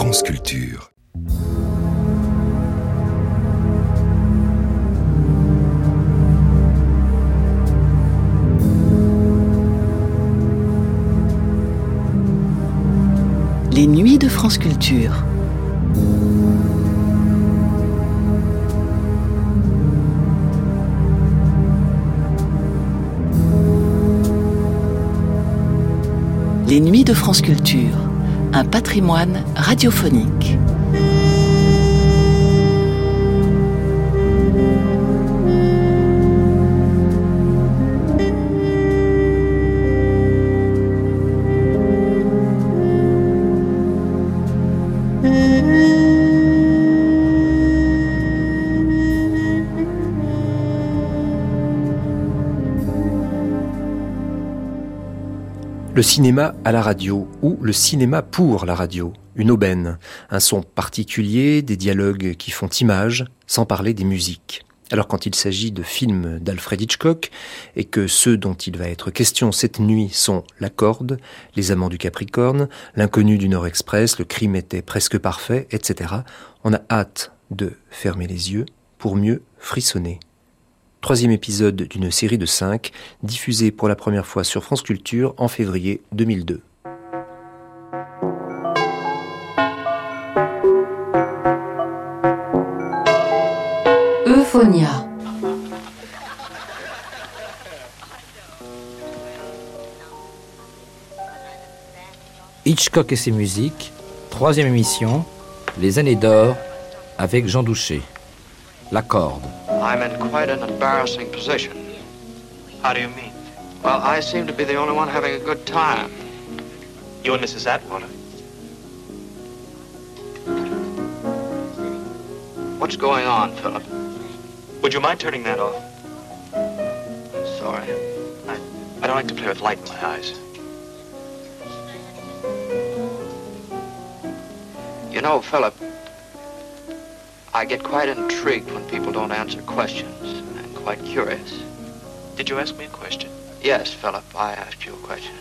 France Culture. Les nuits de France Culture. Les nuits de France Culture, un patrimoine radiophonique. Le cinéma à la radio ou le cinéma pour la radio, une aubaine, un son particulier, des dialogues qui font image, sans parler des musiques. Alors quand il s'agit de films d'Alfred Hitchcock et que ceux dont il va être question cette nuit sont La Corde, Les Amants du Capricorne, L'Inconnu du Nord Express, Le Crime était presque parfait, etc., on a hâte de fermer les yeux pour mieux frissonner. Troisième épisode d'une série de 5, diffusée pour la première fois sur France Culture en février 2002. Euphonia. Hitchcock et ses musiques, troisième émission, Les années d'or, avec Jean Douché. La Corde. I'm in quite an embarrassing position. How do you mean? Well, I seem to be the only one having a good time. You and Mrs. Atwater. What's going on, Philip? Would you mind turning that off? Sorry. I don't like to play with light in my eyes. You know, Philip, I get quite intrigued when people don't answer questions, and quite curious. Did you ask me a question? Yes, Philip, I asked you a question.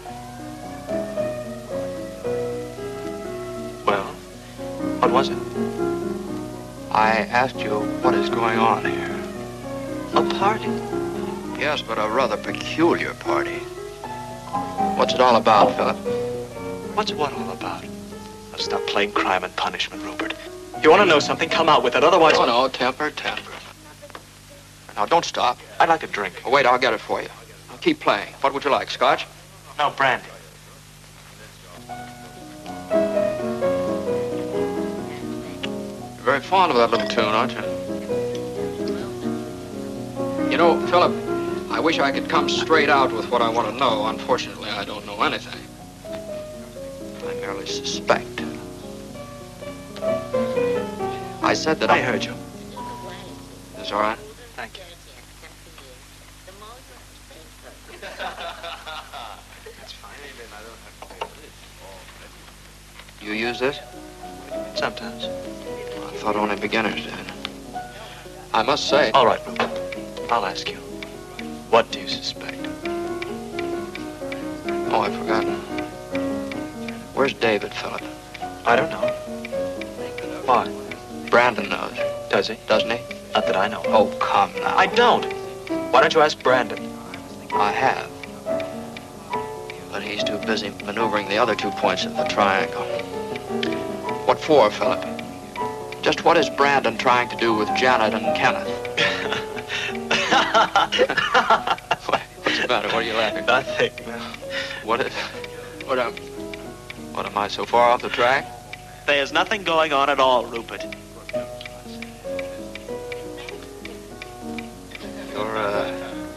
Well, what was it? I asked you what is going on here. A party? Yes, but a rather peculiar party. What's it all about, Philip? What's what all about? Oh, stop playing crime and punishment, Rupert. You want to know something? Come out with it, otherwise... Oh, no, temper. Now, don't stop. I'd like a drink. Oh, wait, I'll get it for you. Now, keep playing. What would you like, Scotch? No, brandy. You're very fond of that little tune, aren't you? You know, Philip, I wish I could come straight out with what I want to know. Unfortunately, I don't know anything. I merely suspect. I said that I heard you. Is this all right? Thank you. That's fine. You use this? Sometimes. I thought only beginners did. I must say... All right, Rupert. I'll ask you. What do you suspect? Oh, I've forgotten. Where's David, Philip? I don't know. Why? Brandon knows. Does he? Doesn't he? Not that I know. Oh, come now. I don't. Why don't you ask Brandon? I have. But he's too busy maneuvering the other 2 points of the triangle. What for, Philip? Just what is Brandon trying to do with Janet and Kenneth? What's the matter? What are you laughing at? Nothing. What am I so far off the track? There's nothing going on at all, Rupert. You're,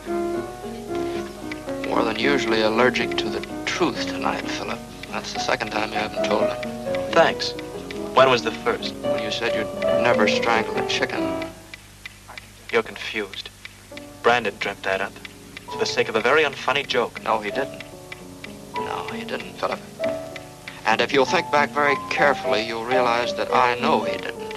more than usually allergic to the truth tonight, Philip. That's the second time you haven't told it. Thanks. When was the first? When you said you'd never strangled a chicken. You're confused. Brandon dreamt that up. For the sake of a very unfunny joke. No, he didn't. No, he didn't, Philip. And if you'll think back very carefully, you'll realize that I know he didn't.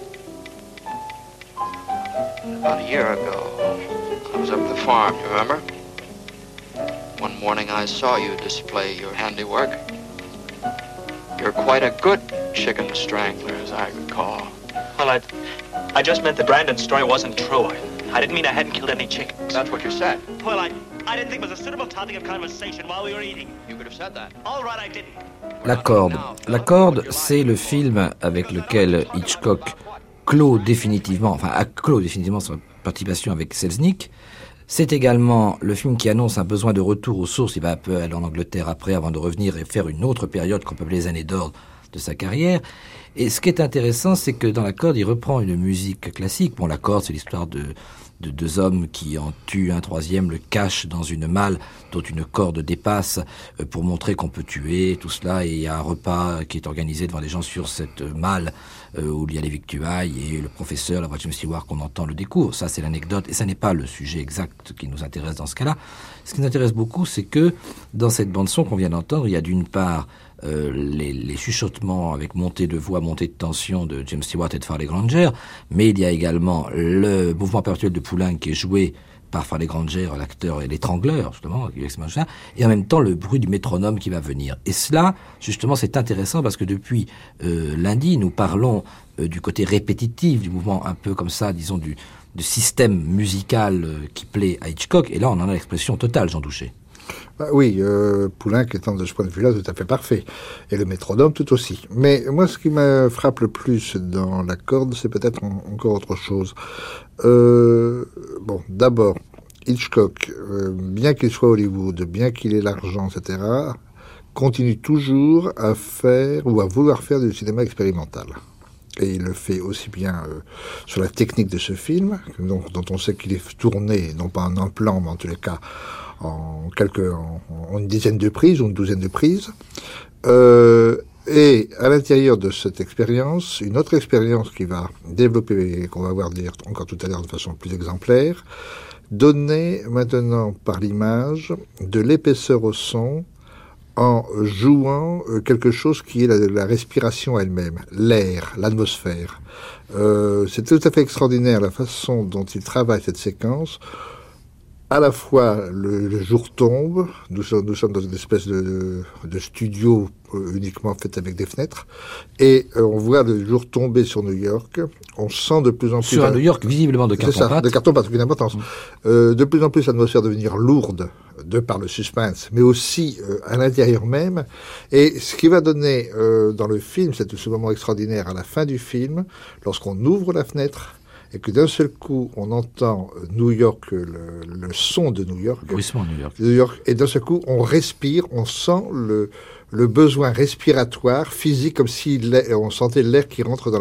About a year ago, I was up at the farm, you remember? One morning I saw you display your handiwork. You're quite a good chicken strangler, as I recall. Well, I just meant that Brandon's story wasn't true. I didn't mean I hadn't killed any chickens. That's what you said. Well, I didn't think it was a suitable topic of conversation while we were eating. You could have said that. All right, I didn't. La Corde. La Corde, c'est le film avec lequel Hitchcock a clos définitivement sa participation avec Selznick. C'est également le film qui annonce un besoin de retour aux sources. Il va un peu aller en Angleterre après avant de revenir et faire une autre période qu'on peut appeler les années d'or de sa carrière. Et ce qui est intéressant, c'est que dans La Corde, il reprend une musique classique. Bon, La Corde, c'est l'histoire de deux hommes qui en tuent un troisième, le cachent dans une malle dont une corde dépasse pour montrer qu'on peut tuer, tout cela. Et il y a un repas qui est organisé devant les gens sur cette malle où il y a les victuailles et le professeur, la voix de James Stewart qu'on entend le découvre. Ça, c'est l'anecdote et ça n'est pas le sujet exact qui nous intéresse dans ce cas-là. Ce qui nous intéresse beaucoup, c'est que dans cette bande-son qu'on vient d'entendre, il y a d'une part les chuchotements avec montée de voix, montée de tension de James Stewart et de Farley Granger, mais il y a également le mouvement perpétuel de Poulenc qui est joué par Farley Granger, l'acteur et l'étrangleur, justement, et en même temps le bruit du métronome qui va venir. Et cela, justement, c'est intéressant parce que depuis lundi, nous parlons du côté répétitif du mouvement, un peu comme ça, disons, du système musical qui plaît à Hitchcock, et là on en a l'expression totale, Jean Douchet. Oui, Poulenc étant de ce point de vue-là tout à fait parfait. Et le métronome tout aussi. Mais moi, ce qui me frappe le plus dans La Corde, c'est peut-être encore autre chose. Bon, d'abord, Hitchcock, bien qu'il soit Hollywood, bien qu'il ait l'argent, etc., continue toujours à faire ou à vouloir faire du cinéma expérimental. Et il le fait aussi bien sur la technique de ce film, dont on sait qu'il est tourné, non pas en un plan, mais en tous les cas en une dizaine de prises ou une douzaine de prises. Et à l'intérieur de cette expérience, une autre expérience qui va développer, qu'on va voir dire encore tout à l'heure de façon plus exemplaire, donner maintenant par l'image de l'épaisseur au son en jouant quelque chose qui est la respiration elle-même, l'air, l'atmosphère. C'est tout à fait extraordinaire la façon dont il travaille cette séquence. À la fois, le jour tombe, nous sommes dans une espèce de studio uniquement fait avec des fenêtres, et on voit le jour tomber sur New York. On sent de plus en plus... Sur un New York visiblement de carton-pâte. C'est ça, de carton-pâte, aucune importance. De plus en plus l'atmosphère devenir lourde, de par le suspense, mais aussi à l'intérieur même. Et ce qui va donner dans le film, c'est ce moment extraordinaire à la fin du film, lorsqu'on ouvre la fenêtre, et que d'un seul coup, on entend New York, le son de New York. Bruissement New York. Et d'un seul coup, on respire, on sent le besoin respiratoire, physique, comme si on sentait l'air qui rentre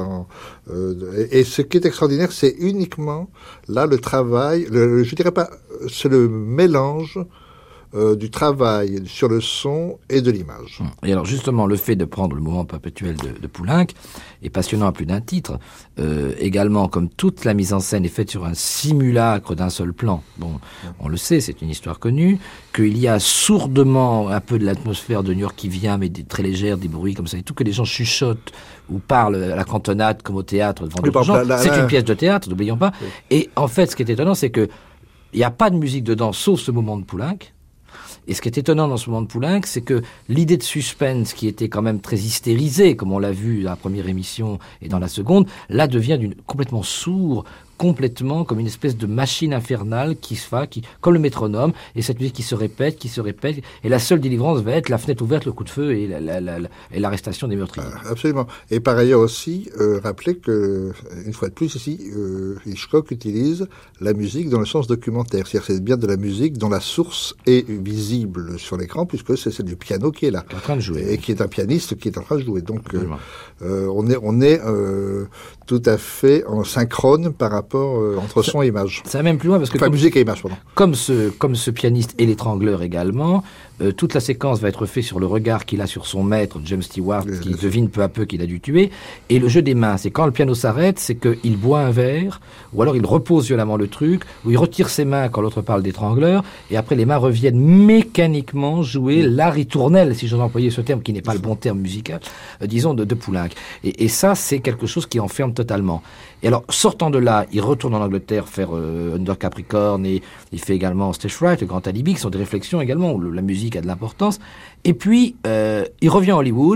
et ce qui est extraordinaire, c'est uniquement, là, le travail, je dirais pas, c'est le mélange du travail sur le son et de l'image. Et alors justement, le fait de prendre le mouvement perpétuel de Poulenc est passionnant à plus d'un titre. Également, comme toute la mise en scène est faite sur un simulacre d'un seul plan. Bon, on le sait, c'est une histoire connue, qu'il y a sourdement un peu de l'atmosphère de New York qui vient, mais très légère, des bruits comme ça et tout, que les gens chuchotent ou parlent à la cantonade comme au théâtre devant d'autres gens. C'est une pièce de théâtre, n'oublions pas. Oui. Et en fait, ce qui est étonnant, c'est que il n'y a pas de musique dedans, sauf ce moment de Poulenc. Et ce qui est étonnant dans ce moment de Poulenc, c'est que l'idée de suspense, qui était quand même très hystérisée, comme on l'a vu dans la première émission et dans la seconde, là devient complètement sourd, complètement comme une espèce de machine infernale qui comme le métronome, et cette musique qui se répète, et la seule délivrance va être la fenêtre ouverte, le coup de feu et l'arrestation des meurtriers. Absolument. Et par ailleurs aussi, rappelez que, une fois de plus ici, Hitchcock utilise la musique dans le sens documentaire. C'est-à-dire que c'est bien de la musique dont la source est visible sur l'écran, puisque c'est celle du piano qui est là. Qui est en train de jouer. Et qui est un pianiste qui est en train de jouer. Donc, on est tout à fait en synchrone par rapport entre son et image. Ça va même plus loin parce que musique et image, pardon. Comme ce pianiste et l'étrangleur également, toute la séquence va être faite sur le regard qu'il a sur son maître, James Stewart, qui devine peu à peu qu'il a dû tuer. Et le jeu des mains, c'est quand le piano s'arrête, c'est qu'il boit un verre, ou alors il repose violemment le truc, ou il retire ses mains quand l'autre parle d'étrangleur, et après les mains reviennent mécaniquement jouer la ritournelle, si j'en employais ce terme, qui n'est pas le bon terme musical, disons, de Poulenc. Et ça, c'est quelque chose qui enferme totalement. Et alors, sortant de là, il retourne en Angleterre faire Under Capricorn, et il fait également Stage Fright, le Grand Alibi, qui sont des réflexions également, où la musique a de l'importance. Et puis, il revient à Hollywood,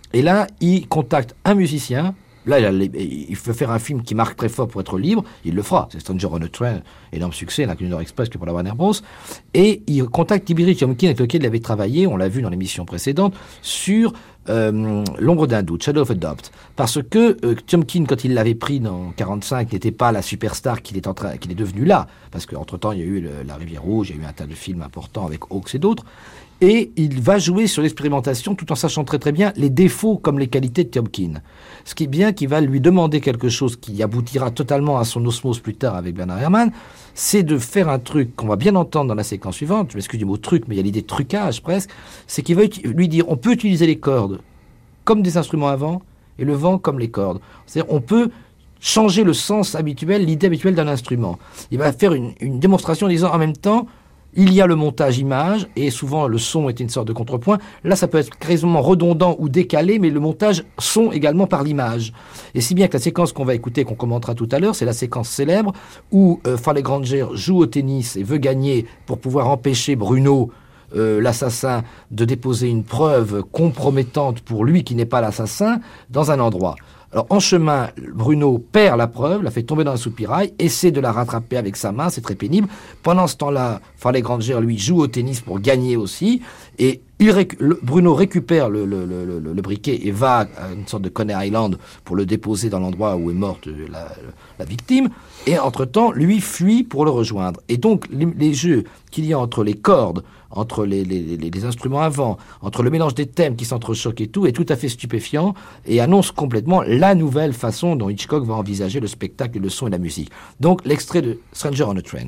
Et là, il contacte un musicien. Là, il veut faire un film qui marque très fort pour être libre. Il le fera. C'est Stranger on a Train, énorme succès, la Lunar Express, que pour la Warner Bros. Et il contacte Tiberi Tiomkin, avec lequel il avait travaillé, on l'a vu dans l'émission précédente, sur L'ombre d'un doute, Shadow of a Doubt. Parce que Tiomkin, quand il l'avait pris dans 45, n'était pas la superstar qu'il est devenu là. Parce qu'entre-temps, il y a eu La Rivière Rouge, il y a eu un tas de films importants avec Hawks et d'autres. Et il va jouer sur l'expérimentation tout en sachant très très bien les défauts comme les qualités de Tiomkin. Ce qui est bien qu'il va lui demander quelque chose qui aboutira totalement à son osmose plus tard avec Bernard Herrmann, c'est de faire un truc qu'on va bien entendre dans la séquence suivante, je m'excuse du mot truc, mais il y a l'idée de trucage presque, c'est qu'il va lui dire on peut utiliser les cordes comme des instruments à vent et le vent comme les cordes. C'est-à-dire on peut changer le sens habituel, l'idée habituelle d'un instrument. Il va faire une démonstration en disant en même temps, il y a le montage image, et souvent le son est une sorte de contrepoint. Là, ça peut être quasiment redondant ou décalé, mais le montage son également par l'image. Et si bien que la séquence qu'on va écouter, qu'on commentera tout à l'heure, c'est la séquence célèbre où Farley Granger joue au tennis et veut gagner pour pouvoir empêcher Bruno, l'assassin, de déposer une preuve compromettante pour lui qui n'est pas l'assassin dans un endroit. Alors, en chemin, Bruno perd la preuve, la fait tomber dans un soupirail, essaie de la rattraper avec sa main, c'est très pénible. Pendant ce temps-là, Farley Granger, lui, joue au tennis pour gagner aussi, et Bruno récupère le briquet et va à une sorte de Coney Island pour le déposer dans l'endroit où est morte la victime, et entre-temps, lui fuit pour le rejoindre. Et donc, les jeux qu'il y a entre les cordes, entre les instruments à vent, entre le mélange des thèmes qui s'entrechoquent et tout, est tout à fait stupéfiant et annonce complètement la nouvelle façon dont Hitchcock va envisager le spectacle, le son et la musique. Donc, l'extrait de Stranger on a Train.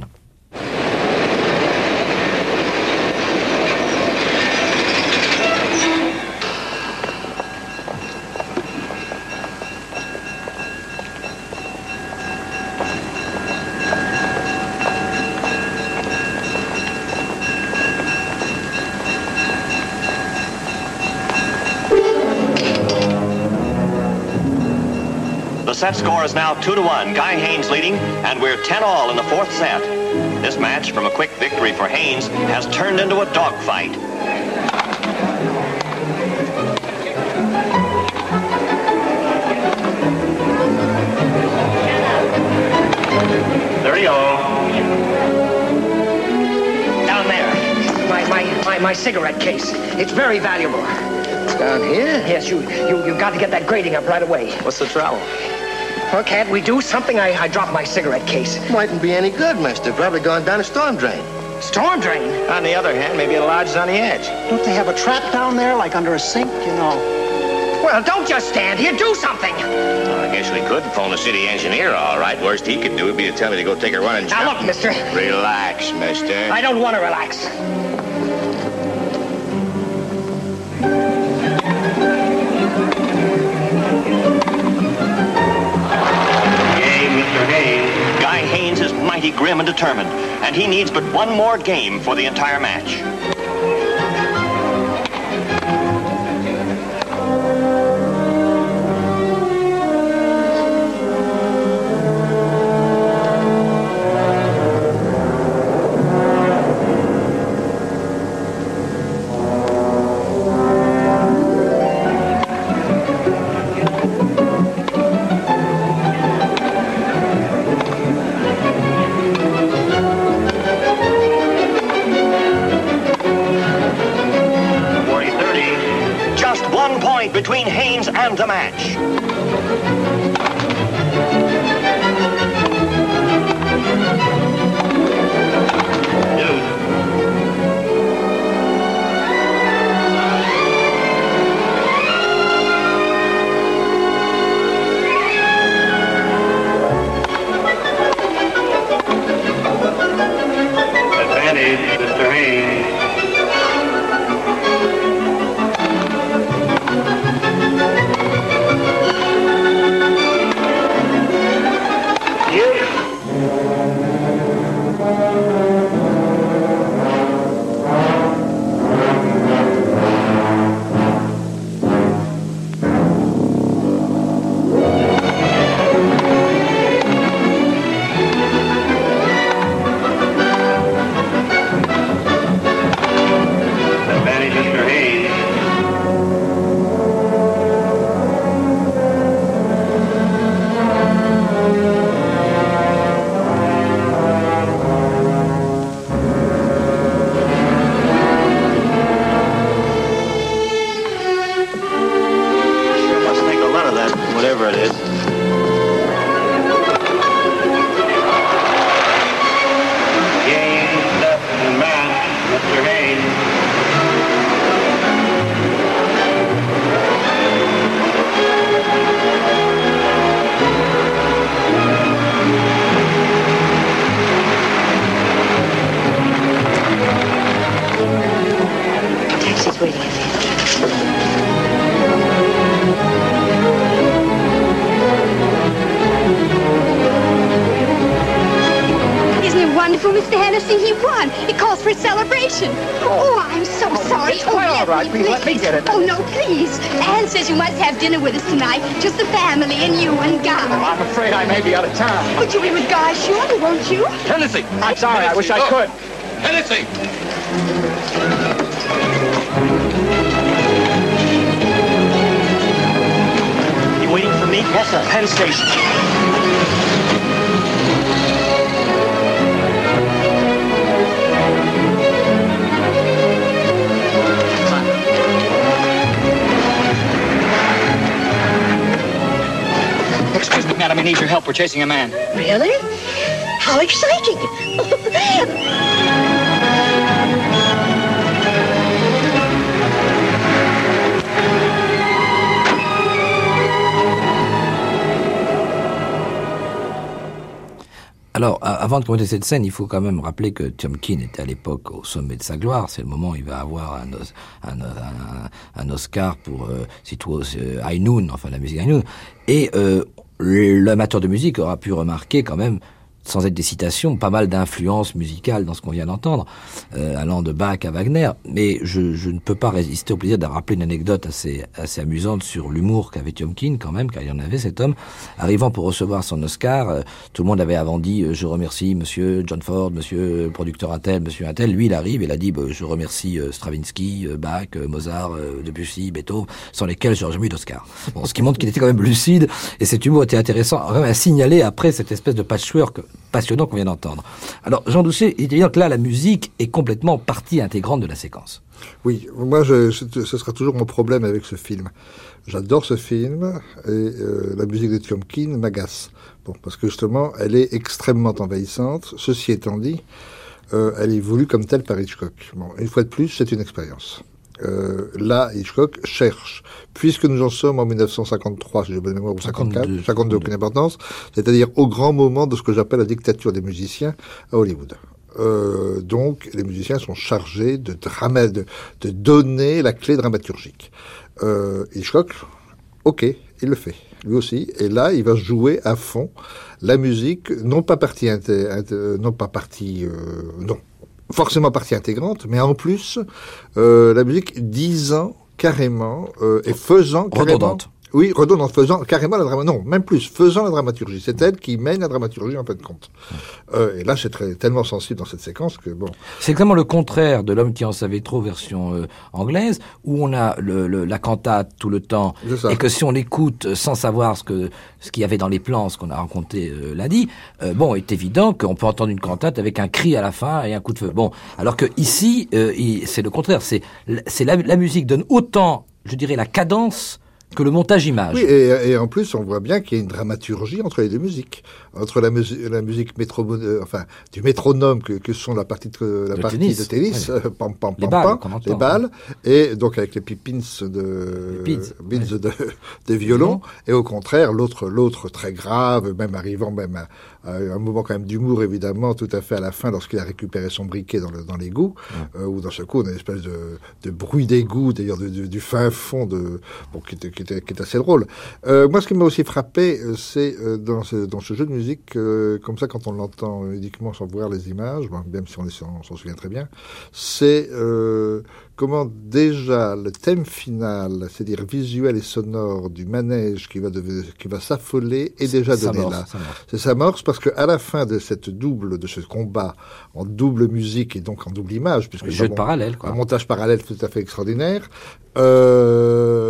The set score is now 2-1. Guy Haynes leading, and we're 10-all in the fourth set. This match, from a quick victory for Haynes, has turned into a dogfight. There you go. Down there. My cigarette case. It's very valuable. It's down here? Yes, you got to get that grating up right away. What's the trouble? Well, can't we do something? I dropped my cigarette case. Mightn't be any good, mister. Probably gone down a storm drain. Storm drain? On the other hand, maybe it lodges on the edge. Don't they have a trap down there, like under a sink, you know? Well, don't just stand here. Do something. Well, I guess we could phone the city engineer, all right. Worst he could do would be to tell me to go take a run and jump. Now, look, mister. Relax, mister. I don't want to relax. Guy Haynes is mighty grim and determined, and he needs but one more game for the entire match. Between Haynes and the match. Advantage, Mr. Haynes. whatever it is. Game, set, and match, Mr. Haynes. Taxi's waiting at the end. Isn't it wonderful, Mr. Hennessy? He won. It calls for a celebration. Oh, I'm so sorry. It's quite all right. Please let me get it. Oh, no, please. Anne says you must have dinner with us tonight. Just the family and you and Guy. I'm afraid I may be out of town. But you'll be with Guy, surely, won't you? Hennessy! I'm sorry. I wish I could. Hennessy! You waiting for me? Yes, sir. Penn Station. Excuse me, madam. I need your help. We're chasing a man. Really? How exciting. Alors, avant de commenter cette scène, il faut quand même rappeler que Tiomkin était à l'époque au sommet de sa gloire. C'est le moment où il va avoir un Oscar pour High Noon, enfin la musique High Noon. Et l'amateur de musique aura pu remarquer quand même, sans être des citations, pas mal d'influences musicales dans ce qu'on vient d'entendre, allant de Bach à Wagner. Mais je ne peux pas résister au plaisir de rappeler une anecdote assez amusante sur l'humour qu'avait Tiomkin quand même, car il y en avait cet homme. Arrivant pour recevoir son Oscar, tout le monde avait avant dit je remercie monsieur John Ford, monsieur le producteur Attel, monsieur Attel. Lui, il arrive, il a dit je remercie Stravinsky, Bach, Mozart, Debussy, Beethoven, sans lesquels j'aurais jamais eu d'Oscar. Bon, ce qui montre qu'il était quand même lucide, et cet humour était intéressant à signaler après cette espèce de patchwork passionnant qu'on vient d'entendre. Alors, Jean Doucet, il est évident que là, la musique est complètement partie intégrante de la séquence. Oui, moi, ce sera toujours mon problème avec ce film. J'adore ce film, et la musique de Tiomkin m'agace. Bon, parce que justement, elle est extrêmement envahissante. Ceci étant dit, elle est voulue comme telle par Hitchcock. Bon, une fois de plus, c'est une expérience. Là, Hitchcock cherche, puisque nous en sommes en 1953, si j'ai bonne mémoire, ou 54, 52, aucune importance, c'est-à-dire au grand moment de ce que j'appelle la dictature des musiciens à Hollywood. Donc, les musiciens sont chargés de donner la clé dramaturgique. Hitchcock, ok, il le fait, lui aussi. Et là, il va jouer à fond la musique, non forcément partie intégrante, mais en plus, la musique disant carrément, et faisant carrément... Redondante. Oui, redondante, faisant carrément la dramaturgie. Non, même plus, faisant la dramaturgie. C'est elle qui mène la dramaturgie en fin de compte. Et là, c'est tellement sensible dans cette séquence que bon. C'est exactement le contraire de L'homme qui en savait trop version anglaise, où on a la cantate tout le temps, et que si on écoute sans savoir ce qu'il y avait dans les plans, ce qu'on a raconté lundi, bon, il est évident qu'on peut entendre une cantate avec un cri à la fin et un coup de feu. Bon, alors que ici, c'est le contraire. C'est la musique donne autant, je dirais, la cadence que le montage image. Oui, et en plus, on voit bien qu'il y a une dramaturgie entre les deux musiques. Entre la musique du métronome que sont la partie de tennis, oui. Pam pam les pam balles, pam, les balles, et donc avec les pins de violon, et au contraire, l'autre très grave, même arrivant même à un moment quand même d'humour, évidemment, tout à fait à la fin, lorsqu'il a récupéré son briquet dans l'égout, où dans ce coup, on a une espèce de bruit d'égout, d'ailleurs, du fin fond qui est assez drôle. Moi, ce qui m'a aussi frappé, c'est dans ce jeu de musique, comme ça, quand on l'entend uniquement sans voir les images, même si on s'en souvient très bien, c'est comment déjà le thème final, c'est-à-dire visuel et sonore du manège qui va s'affoler, est déjà donné là. C'est s'amorce parce que à la fin de ce combat en double musique et donc en double image, puisque jeu de parallèle, quoi. Un montage parallèle tout à fait extraordinaire.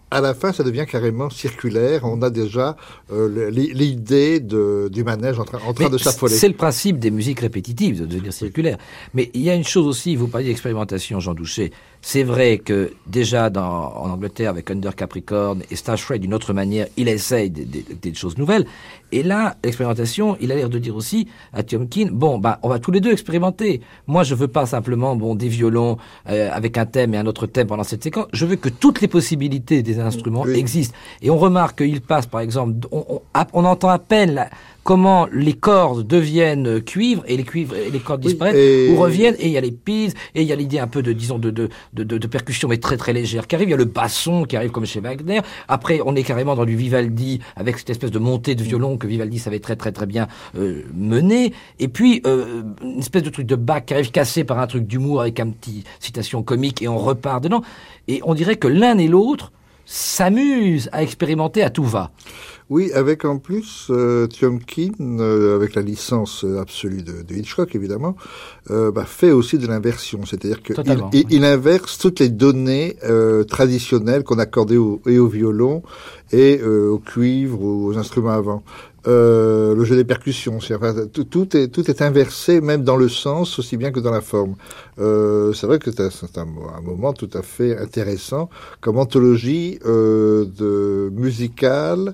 à la fin, ça devient carrément circulaire. On a déjà l'idée du manège en train de s'affoler. C'est le principe des musiques répétitives, de devenir circulaire. Mais il y a une chose aussi, vous parliez d'expérimentation, Jean Douchet. C'est vrai que déjà en Angleterre, avec Under Capricorn et Stage Fright, d'une autre manière, il essaye des choses nouvelles. Et là, l'expérimentation, il a l'air de dire aussi à Tiomkin, bon, on va tous les deux expérimenter. Moi, je veux pas simplement, des violons avec un thème et un autre thème pendant cette séquence. Je veux que toutes les possibilités des instruments existent. Et on remarque qu'il passe, par exemple, on entend à peine comment les cordes deviennent cuivre et les cordes disparaissent ou reviennent, et il y a les pises et il y a l'idée un peu de percussion mais très très légère qui arrive. Il y a le basson qui arrive comme chez Wagner. Après, on est carrément dans du Vivaldi avec cette espèce de montée de violon que Vivaldi savait très très très bien mener. Et puis une espèce de truc de Bach qui arrive cassé par un truc d'humour avec un petit citation comique et on repart dedans. Et on dirait que l'un et l'autre s'amusent à expérimenter à tout va. Oui, avec en plus Tiomkin, avec la licence absolue de Hitchcock évidemment, fait aussi de l'inversion, c'est-à-dire qu'il inverse toutes les données traditionnelles qu'on accordait au violon et au cuivre, aux instruments avant. Le jeu des percussions, tout est inversé, même dans le sens aussi bien que dans la forme. C'est vrai que c'est un moment tout à fait intéressant comme anthologie musicale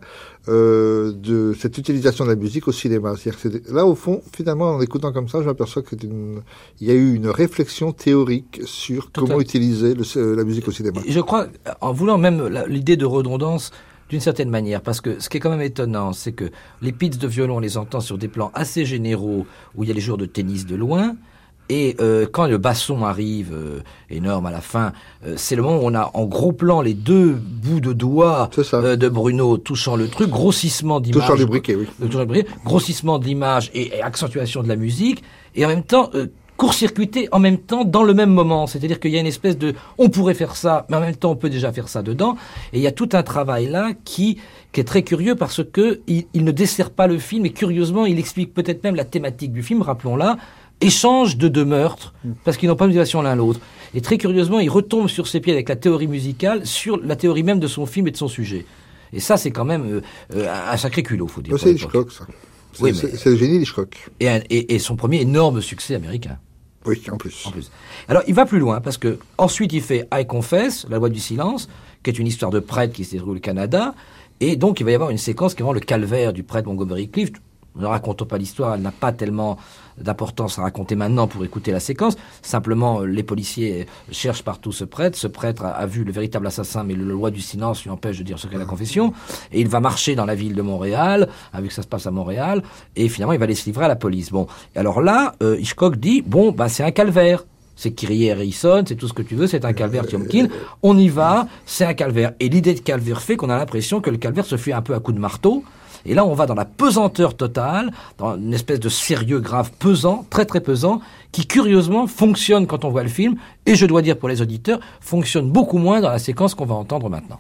de cette utilisation de la musique au cinéma. C'est-à-dire que là, au fond, finalement, en écoutant comme ça, je m'aperçois qu'il y a eu une réflexion théorique sur comment utiliser la musique au cinéma. Je crois, en voulant même l'idée de redondance, d'une certaine manière, parce que ce qui est quand même étonnant, c'est que les pitchs de violon, on les entend sur des plans assez généraux, où il y a les joueurs de tennis de loin, et quand le basson arrive, énorme à la fin, c'est le moment où on a en gros plan les deux bouts de doigts de Bruno touchant le truc, grossissement d'image. Touchant le briquet, oui. Grossissement de l'image et accentuation de la musique, et en même temps... court-circuité en même temps dans le même moment. C'est-à-dire qu'il y a une espèce de... On pourrait faire ça, mais en même temps on peut déjà faire ça dedans. Et il y a tout un travail là qui est très curieux parce que il ne dessert pas le film et curieusement il explique peut-être même la thématique du film, rappelons-la, échange de deux meurtres parce qu'ils n'ont pas de motivation l'un l'autre. Et très curieusement il retombe sur ses pieds avec la théorie musicale, sur la théorie même de son film et de son sujet. Et ça c'est quand même un sacré culot, faut dire. C'est Hitchcock ça. C'est le génie d'Hitchcock. Et son premier énorme succès américain. Oui, en plus. Alors, il va plus loin, parce que ensuite il fait I Confess, La loi du silence, qui est une histoire de prêtre qui se déroule au Canada, et donc il va y avoir une séquence qui est vraiment le calvaire du prêtre Montgomery Clift. Ne racontons pas l'histoire, elle n'a pas tellement d'importance à raconter maintenant pour écouter la séquence. Simplement, les policiers cherchent partout ce prêtre. Ce prêtre a vu le véritable assassin, mais la loi du silence lui empêche de dire ce qu'est la confession. Et il va marcher dans la ville de Montréal, vu que ça se passe à Montréal, et finalement, il va aller se livrer à la police. Bon, et alors là, Hitchcock dit, c'est un calvaire. C'est Kyrie Harrison, c'est tout ce que tu veux, c'est un calvaire Tiomkin. On y va, c'est un calvaire. Et l'idée de calvaire fait qu'on a l'impression que le calvaire se fait un peu à coup de marteau. Et là, on va dans la pesanteur totale, dans une espèce de sérieux grave pesant, très très pesant, qui curieusement fonctionne quand on voit le film, et je dois dire pour les auditeurs, fonctionne beaucoup moins dans la séquence qu'on va entendre maintenant.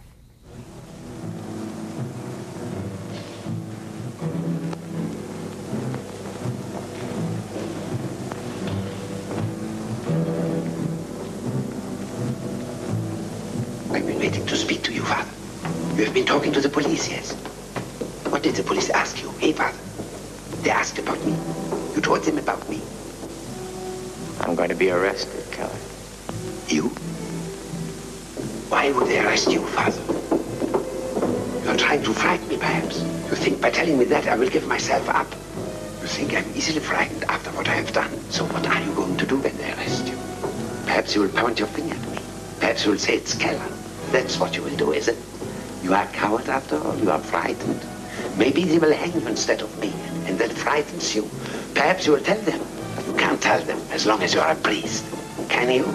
I've been waiting to speak to you, Father. You have been talking to the police, yes? What did the police ask you? Hey, Father. They asked about me. You told them about me. I'm going to be arrested, Kelly. You? Why would they arrest you, Father? You're trying to frighten me, perhaps. You think by telling me that I will give myself up. You think I'm easily frightened after what I have done. So what are you going to do when they arrest you? Perhaps you will point your finger at me. Perhaps you will say it's Keller. That's what you will do, is it? You are a coward after all. You are frightened. Maybe they will hang you instead of me, and that frightens you. Perhaps you will tell them. You can't tell them as long as you are a priest. Can you?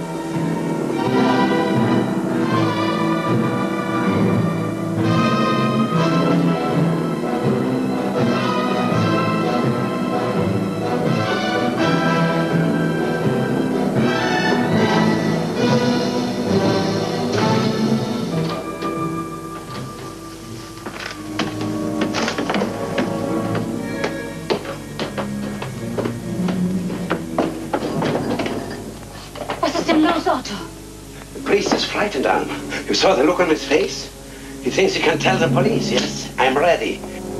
The priest is frightened, Alma. You saw the look on his face? He thinks he can tell the police, yes? I'm ready.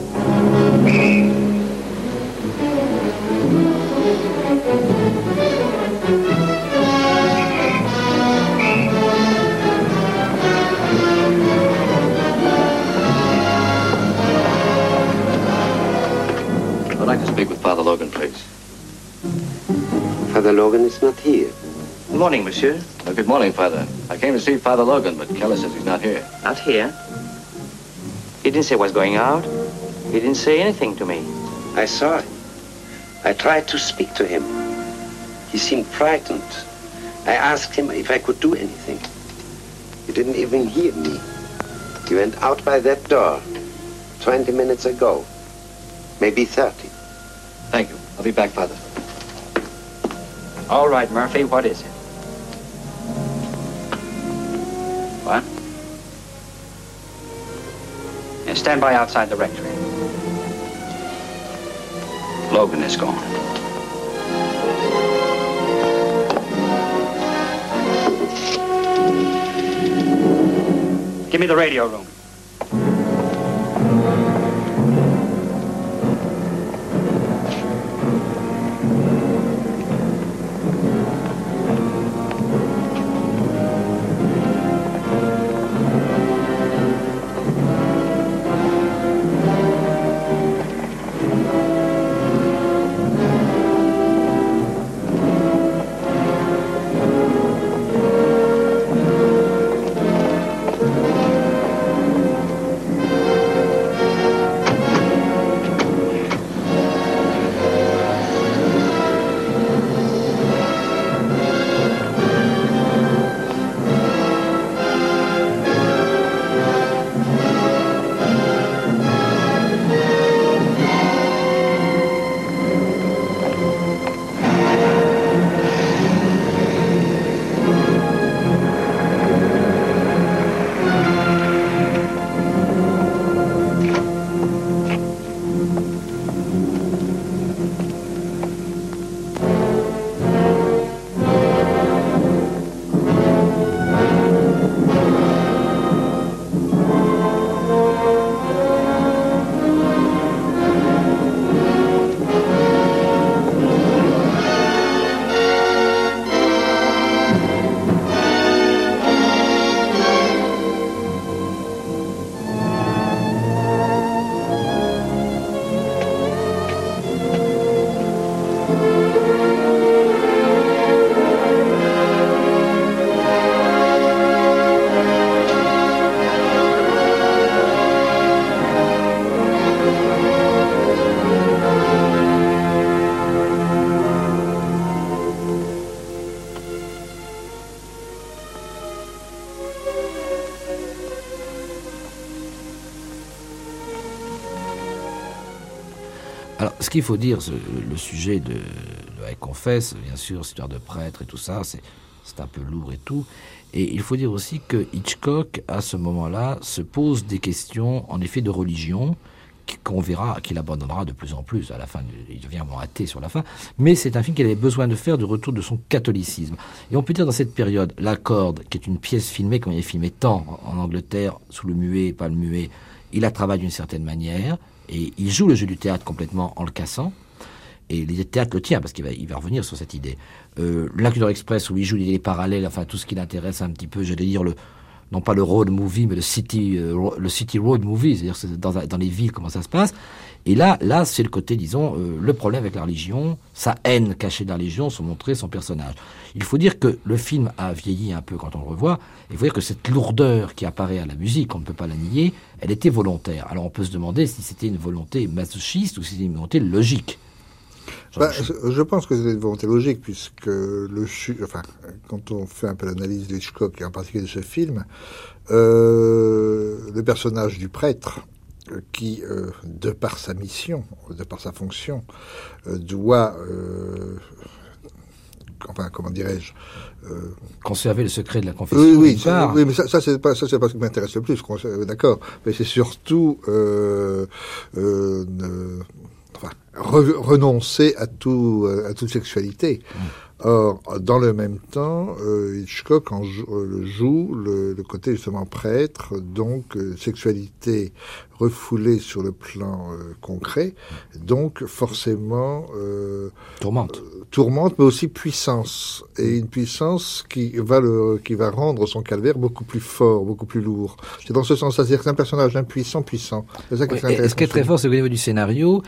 I'd like to speak with Father Logan, please. Father Logan is not here. Good morning, monsieur. Good morning, Father. I came to see Father Logan, but Keller says he's not here. Not here? He didn't say what's going out. He didn't say anything to me. I saw it. I tried to speak to him. He seemed frightened. I asked him if I could do anything. He didn't even hear me. He went out by that door 20 minutes ago. Maybe 30. Thank you. I'll be back, Father. All right, Murphy, what is it? What? Yeah, stand by outside the rectory. Logan is gone. Give me the radio room. Alors, ce qu'il faut dire, le sujet de I Confess, bien sûr, cette histoire de prêtre et tout ça, c'est un peu lourd et tout. Et il faut dire aussi que Hitchcock, à ce moment-là, se pose des questions, en effet, de religion, qu'on verra, qu'il abandonnera de plus en plus. À la fin, il devient vraiment athée sur la fin. Mais c'est un film qu'il avait besoin de faire, de retour de son catholicisme. Et on peut dire dans cette période, La Corde, qui est une pièce filmée, comme il est filmé tant en Angleterre, sous le muet, pas le muet, il la travaille d'une certaine manière, et il joue le jeu du théâtre complètement en le cassant. Et le théâtre le tient, parce qu'il va revenir sur cette idée. L'Inculture Express, où il joue les parallèles, enfin tout ce qui l'intéresse un petit peu, j'allais dire, non pas le road movie, mais le city road movie, c'est-à-dire c'est dans les villes, comment ça se passe. Et là c'est le côté, disons, le problème avec la religion, sa haine cachée de la religion, son montré, son personnage. Il faut dire que le film a vieilli un peu quand on le revoit. Il faut dire que cette lourdeur qui apparaît à la musique, on ne peut pas la nier, elle était volontaire. Alors on peut se demander si c'était une volonté masochiste ou si c'était une volonté logique. Je pense que c'est une volonté logique, puisque quand on fait un peu l'analyse d'Hitchcock, et en particulier de ce film, le personnage du prêtre, qui, de par sa mission, de par sa fonction, doit, comment dirais-je, conserver le secret de la confession. Oui, mais ça c'est pas ce qui m'intéresse le plus, d'accord. Mais c'est surtout renoncer à toute sexualité. Or, dans le même temps, Hitchcock joue le côté justement prêtre, donc sexualité refoulée sur le plan concret, donc forcément tourmente, mais aussi puissance, et une puissance qui va rendre son calvaire beaucoup plus fort, beaucoup plus lourd. C'est dans ce sens-là, c'est-à-dire que c'est un personnage impuissant, puissant. C'est ça qui est très intéressant. Ce qui est très fort, c'est qu'au niveau du scénario,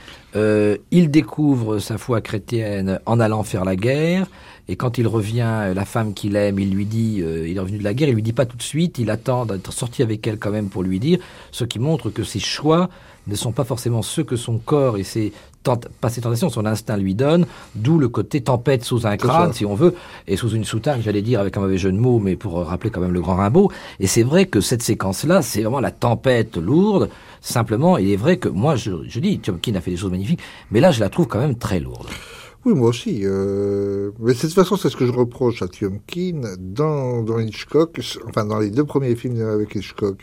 il découvre sa foi chrétienne en allant faire la guerre. Et quand il revient, la femme qu'il aime, il lui dit, il est revenu de la guerre, il lui dit pas tout de suite, il attend d'être sorti avec elle quand même pour lui dire, ce qui montre que ses choix ne sont pas forcément ceux que son corps et pas ses tentations, son instinct lui donne, d'où le côté tempête sous un crâne, si on veut, et sous une soutane, j'allais dire avec un mauvais jeu de mots, mais pour rappeler quand même le grand Rimbaud. Et c'est vrai que cette séquence-là, c'est vraiment la tempête lourde. Simplement, il est vrai que moi, je dis, Tiomkin a fait des choses magnifiques, mais là, je la trouve quand même très lourde. Oui, moi aussi. Mais de toute façon, c'est ce que je reproche à Tiomkin dans Hitchcock, enfin dans les 2 premiers films avec Hitchcock.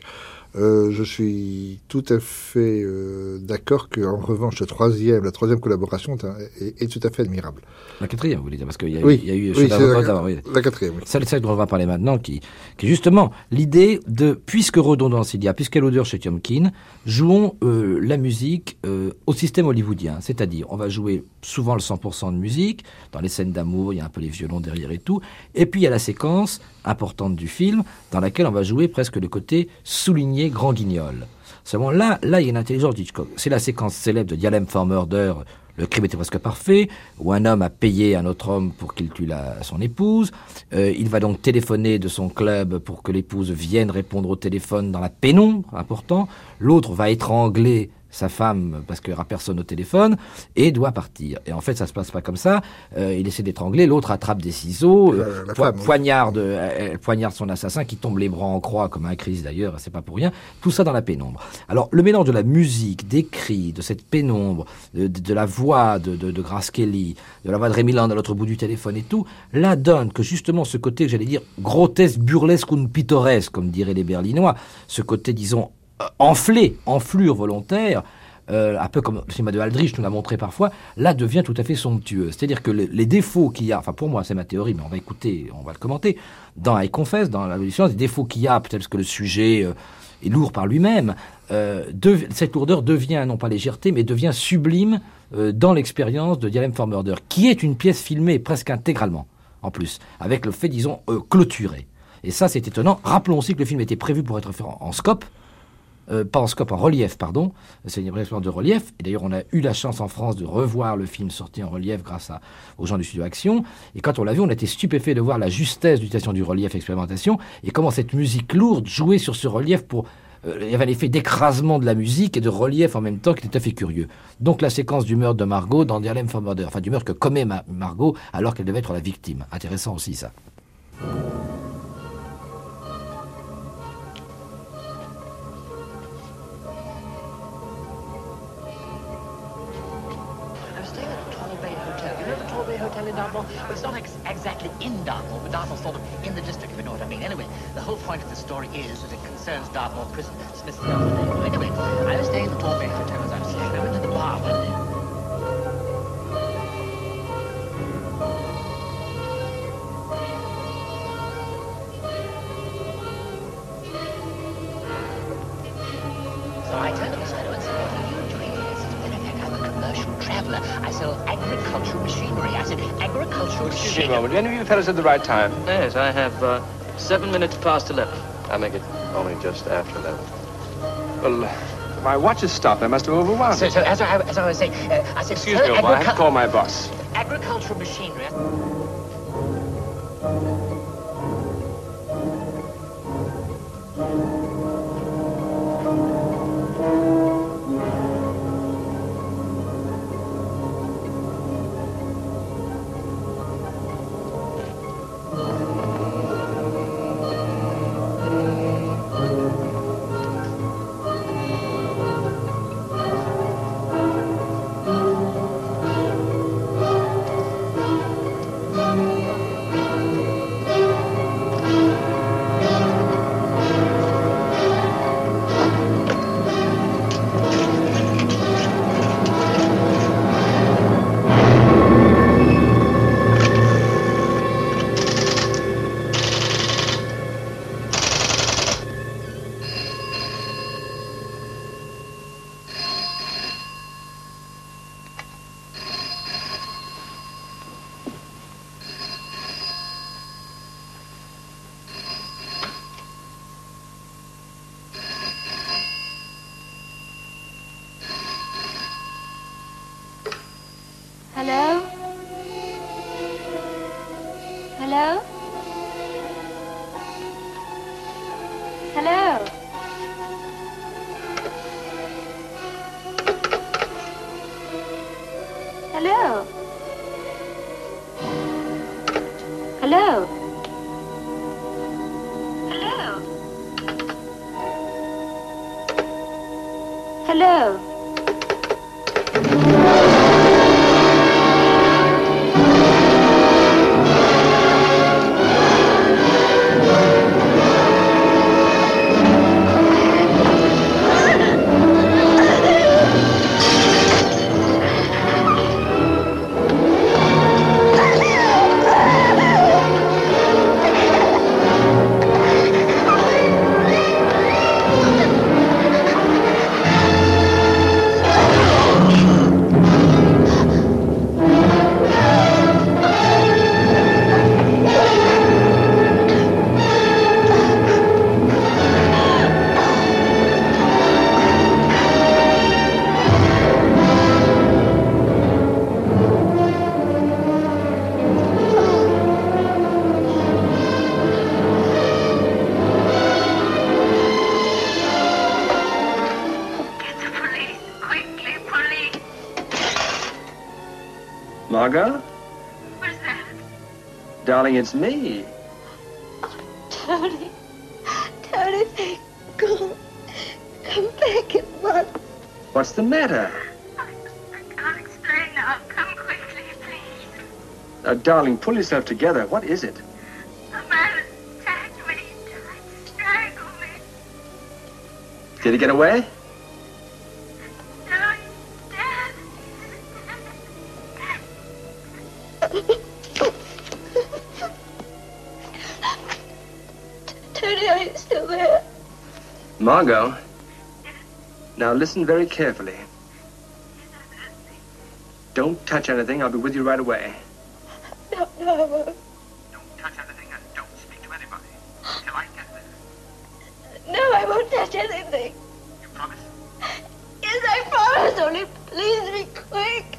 Je suis tout à fait d'accord qu'en revanche, la troisième collaboration est tout à fait admirable. La 4e, vous voulez dire, parce qu'il y a eu c'est la 4e. Oui. C'est celle dont on va parler maintenant, qui est justement l'idée de, puisque redondance il y a, puisqu'il y a l'odeur chez Tiomkin, jouons la musique au système hollywoodien. C'est-à-dire, on va jouer souvent le 100% de musique, dans les scènes d'amour, il y a un peu les violons derrière et tout, et puis il y a la séquence importante du film, dans laquelle on va jouer presque le côté souligné grand guignol. Seulement là, il y a une intelligence d'Hitchcock. C'est la séquence célèbre de Dialem for Murder, le crime était presque parfait, où un homme a payé un autre homme pour qu'il tue son épouse. Il va donc téléphoner de son club pour que l'épouse vienne répondre au téléphone dans la pénombre, important. L'autre va étrangler sa femme parce qu'il n'y aura personne au téléphone et doit partir. Et en fait, ça se passe pas comme ça. Il essaie d'étrangler, l'autre attrape des ciseaux, poignarde son assassin qui tombe les bras en croix comme un Christ d'ailleurs, c'est pas pour rien. Tout ça dans la pénombre. Alors, le mélange de la musique, des cris, de cette pénombre, de la voix de Grace Kelly, de la voix de Rémi Land à l'autre bout du téléphone et tout, là donne que justement ce côté, j'allais dire, grotesque, burlesque ou pittoresque, comme diraient les Berlinois, ce côté, disons, enflure volontaire, un peu comme le cinéma de Aldrich nous l'a montré parfois, là devient tout à fait somptueux. C'est-à-dire que les défauts qu'il y a, enfin pour moi c'est ma théorie, mais on va écouter, on va le commenter, dans I Confess, dans la Révolution, des défauts qu'il y a, peut-être parce que le sujet est lourd par lui-même, cette lourdeur devient, non pas légèreté, mais devient sublime dans l'expérience de Dialem for Murder, qui est une pièce filmée presque intégralement, en plus, avec le fait, disons, clôturé. Et ça c'est étonnant. Rappelons aussi que le film était prévu pour être fait en scope, pas en scope, en relief, pardon. C'est une expérience de relief. Et d'ailleurs, on a eu la chance en France de revoir le film sorti en relief grâce aux gens du studio Action. Et quand on l'a vu, on a été stupéfait de voir la justesse d'utilisation du relief expérimentation et comment cette musique lourde jouait sur ce relief pour... il y avait un effet d'écrasement de la musique et de relief en même temps qui était tout à fait curieux. Donc la séquence du meurtre de Margot dans Dialem for Murder, enfin du meurtre que commet Margot alors qu'elle devait être la victime. Intéressant aussi ça. It's not exactly in Dartmoor, but Dartmoor's sort of in the district, if you know what I mean. Anyway, the whole point of the story is that it concerns Dartmoor Prison. Smith's the other day. Anyway, I was staying at the Torbay Hotel, as I was saying. I went to the bar one day. So I turned to this fellow and said, what are you doing here? He says, well, in fact, I'm a commercial traveller. I sell agricultural machinery. I said, agricultural machinery. Excuse me a moment. Do any of you fellows at the right time? Yes, I have 7 minutes past 11. I make it only just after 11. Well, my watch has stopped. I must have overwound So it. as I was saying, I said, Excuse me a moment. I have to call my boss. Agricultural machinery. Hello? Hello? Hello? Hello? Hello? Hello? Hello? Margot? What's that? Darling, it's me. Tony. Tony, thank God. Come back at once. What's the matter? I can't explain now. Come quickly, please. Darling, pull yourself together. What is it? A man attacked me, tried to strangle me. Did he get away? No, he's dead. Tony, are you still there? Margot? Now listen very carefully. Don't touch anything. I'll be with you right away. No, I won't. Don't touch anything and don't speak to anybody until I get there. No, I won't touch anything. You promise? Yes, I promise. Only please be quick.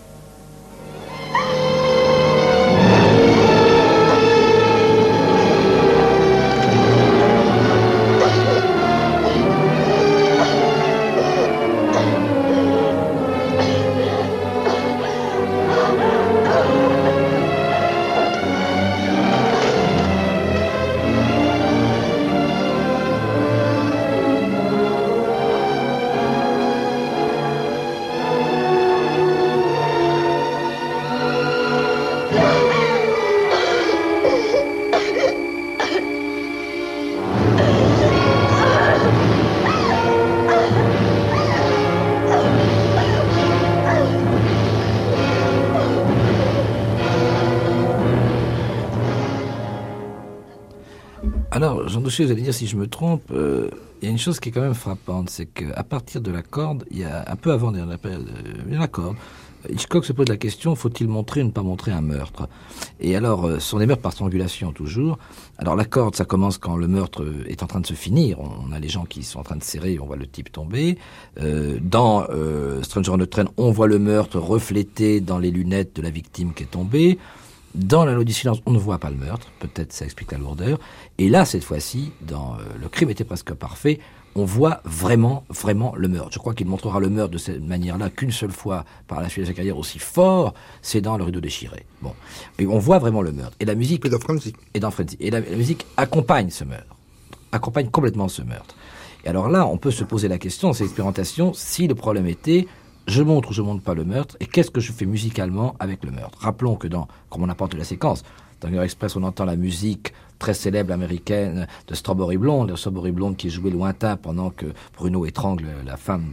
Alors, Jean Daucher, vous allez dire si je me trompe, il y a une chose qui est quand même frappante, c'est qu'à partir de la corde, il y a un peu avant la corde, Hitchcock se pose la question, faut-il montrer ou ne pas montrer un meurtre? Et alors, ce sont des meurtres par strangulation toujours. Alors la corde, ça commence quand le meurtre est en train de se finir. On a les gens qui sont en train de serrer, on voit le type tomber. Dans Stranger on the Train, on voit le meurtre reflété dans les lunettes de la victime qui est tombée. Dans La Loi du silence, on ne voit pas le meurtre. Peut-être ça explique la lourdeur. Et là, cette fois-ci, dans Le crime était presque parfait, on voit vraiment le meurtre. Je crois qu'il montrera le meurtre de cette manière-là qu'une seule fois par la suite de sa carrière aussi fort, c'est dans Le rideau déchiré. Bon. Et on voit vraiment le meurtre. Et la musique... Et dans Frenzy. Et la musique accompagne ce meurtre. Accompagne complètement ce meurtre. Et alors là, on peut se poser la question, dans cette expérimentation, si le problème était... je montre ou je montre pas le meurtre, et qu'est-ce que je fais musicalement avec le meurtre? Rappelons que comme on apporte la séquence, dans Gulliver Express, on entend la musique très célèbre américaine de Strawberry Blonde qui est jouée lointain pendant que Bruno étrangle la femme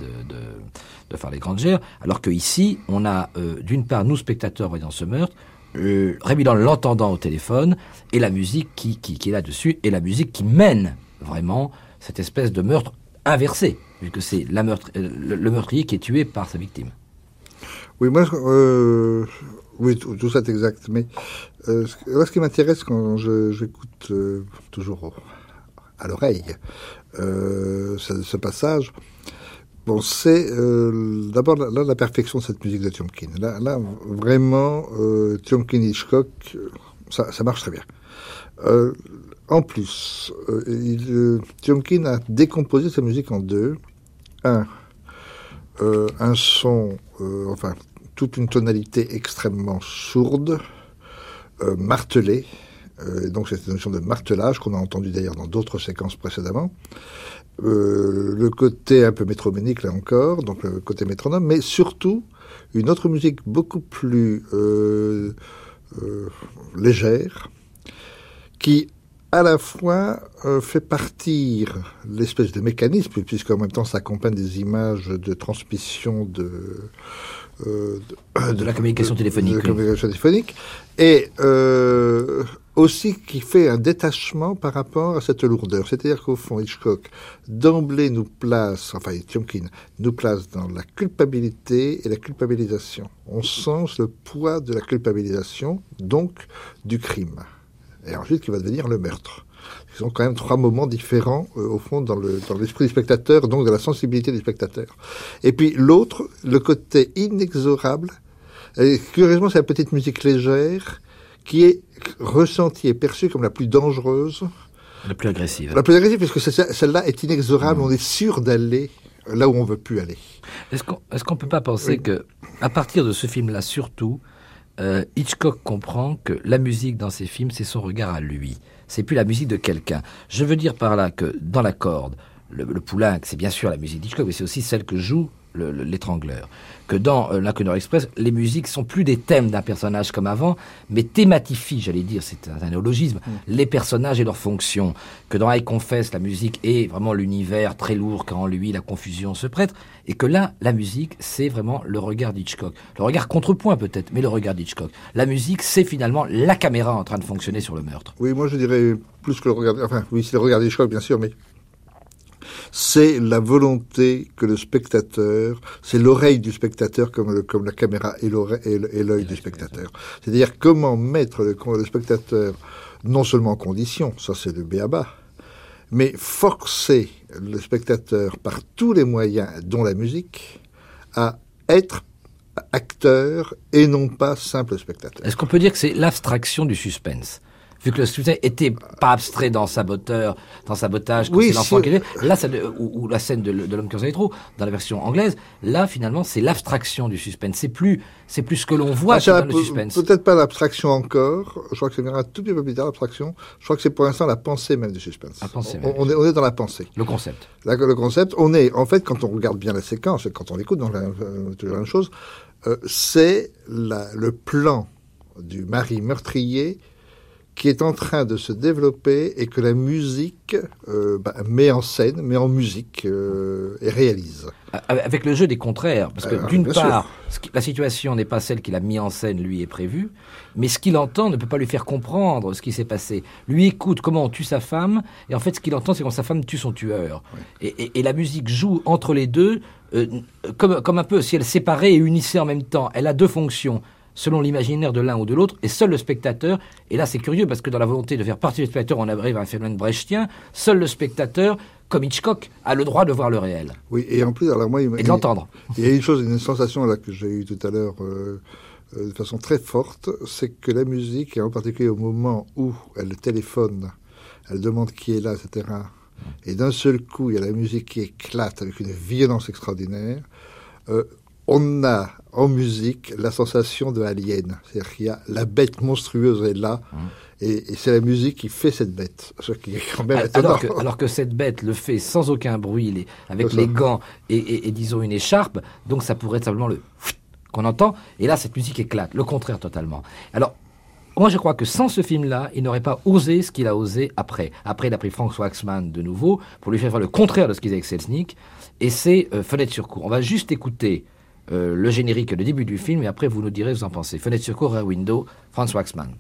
de Farley Granger, alors que ici, on a d'une part, nous spectateurs voyant ce meurtre, Rémi Land l'entendant au téléphone, et la musique qui est là-dessus, et la musique qui mène vraiment cette espèce de meurtre inversé, vu que c'est le meurtrier qui est tué par sa victime. Oui, moi, oui, tout ça est exact. Mais ce qui m'intéresse quand j'écoute toujours à l'oreille ce passage, Bon, c'est d'abord là la perfection de cette musique de Tiomkin. Là vraiment, Tiomkin Hitchcock, ça marche très bien. En plus, Tiomkin a décomposé sa musique en deux. Un son, toute une tonalité extrêmement sourde, martelée. Donc cette notion de martelage qu'on a entendu d'ailleurs dans d'autres séquences précédemment. Le côté un peu métronomique là encore, donc le côté métronome, mais surtout une autre musique beaucoup plus légère, qui à la fois fait partir l'espèce de mécanisme, puisqu'en même temps ça accompagne des images de transmission de la communication téléphonique. Et aussi qui fait un détachement par rapport à cette lourdeur. C'est-à-dire qu'au fond, Hitchcock, d'emblée Tiomkin nous place dans la culpabilité et la culpabilisation. On sent le poids de la culpabilisation, donc du crime. Et ensuite, qui va devenir le meurtre. Ils ont quand même trois moments différents, au fond, dans l'esprit du spectateur, donc de la sensibilité du spectateur. Et puis l'autre, le côté inexorable, et curieusement, c'est la petite musique légère, qui est ressentie et perçue comme la plus dangereuse. La plus agressive. La plus agressive, parce que celle-là est inexorable, on est sûr d'aller là où on veut plus aller. Est-ce qu'on peut pas penser que, à partir de ce film-là surtout, Hitchcock comprend que la musique dans ses films, c'est son regard à lui. C'est plus la musique de quelqu'un. Je veux dire par là que dans La Corde, le Poulenc, c'est bien sûr la musique d'Hitchcock, mais c'est aussi celle que joue l'étrangleur. Que dans l'Inconnu Express, les musiques sont plus des thèmes d'un personnage comme avant, mais thématifient, j'allais dire, c'est un néologisme, les personnages et leurs fonctions. Que dans I Confess, la musique est vraiment l'univers très lourd quand en lui la confusion se prête, et que là, la musique, c'est vraiment le regard d'Hitchcock. Le regard contrepoint peut-être, mais le regard d'Hitchcock. La musique, c'est finalement la caméra en train de fonctionner sur le meurtre. Oui, moi je dirais plus que le regard... Enfin, oui, c'est le regard d'Hitchcock, bien sûr, mais... c'est la volonté que le spectateur, c'est l'oreille du spectateur comme la caméra et l'œil du spectateur. C'est-à-dire comment mettre le spectateur non seulement en condition, ça c'est le b.a.-ba, mais forcer le spectateur par tous les moyens, dont la musique, à être acteur et non pas simple spectateur. Est-ce qu'on peut dire que c'est l'abstraction du suspense ? Vu que le suspense était pas abstrait dans Sabotage, quand c'est l'enfant qui est là, ou la scène de l'homme qui en savait trop, dans la version anglaise, là, finalement, c'est l'abstraction du suspense. C'est plus ce que l'on voit dans le suspense. Peut-être pas l'abstraction encore. Je crois que ça viendra tout petit peu plus tard, l'abstraction. Je crois que c'est pour l'instant la pensée même du suspense. On est dans la pensée. Le concept. Le concept. On est, en fait, quand on regarde bien la séquence, quand on l'écoute, dans la même chose, c'est le plan du mari meurtrier qui est en train de se développer et que la musique met en scène, met en musique et réalise. Avec le jeu des contraires, parce que d'une part, la situation n'est pas celle qu'il a mis en scène, lui, est prévue, mais ce qu'il entend ne peut pas lui faire comprendre ce qui s'est passé. Lui écoute comment on tue sa femme, et en fait ce qu'il entend c'est quand sa femme tue son tueur. Oui. Et la musique joue entre les deux, comme un peu si elle séparait et unissait en même temps. Elle a deux fonctions, selon l'imaginaire de l'un ou de l'autre, et seul le spectateur, et là c'est curieux parce que dans la volonté de faire partie du spectateur, on arrive à un phénomène brechtien, seul le spectateur, comme Hitchcock, a le droit de voir le réel. Oui, et en plus, alors moi... Et de l'entendre. Il y a une sensation là que j'ai eue tout à l'heure de façon très forte, c'est que la musique, et en particulier au moment où elle téléphone, elle demande qui est là, etc., et d'un seul coup, il y a la musique qui éclate avec une violence extraordinaire, on a en musique la sensation de Alien. C'est-à-dire qu'il y a la bête monstrueuse est là, et c'est la musique qui fait cette bête. Ce qui est quand même étonnant. Alors que cette bête le fait sans aucun bruit, avec les gants et disons une écharpe, donc ça pourrait être simplement le qu'on entend, et là cette musique éclate, le contraire totalement. Alors, moi je crois que sans ce film-là, il n'aurait pas osé ce qu'il a osé après. Après, il a pris Frank Waxman de nouveau, pour lui faire le contraire de ce qu'il faisait avec Selznick, et c'est Fenêtre sur cour. On va juste écouter le générique, le début du film, et après vous nous direz ce que vous en pensez. Fenêtre sur cour, Rear Window, Franz Waxman.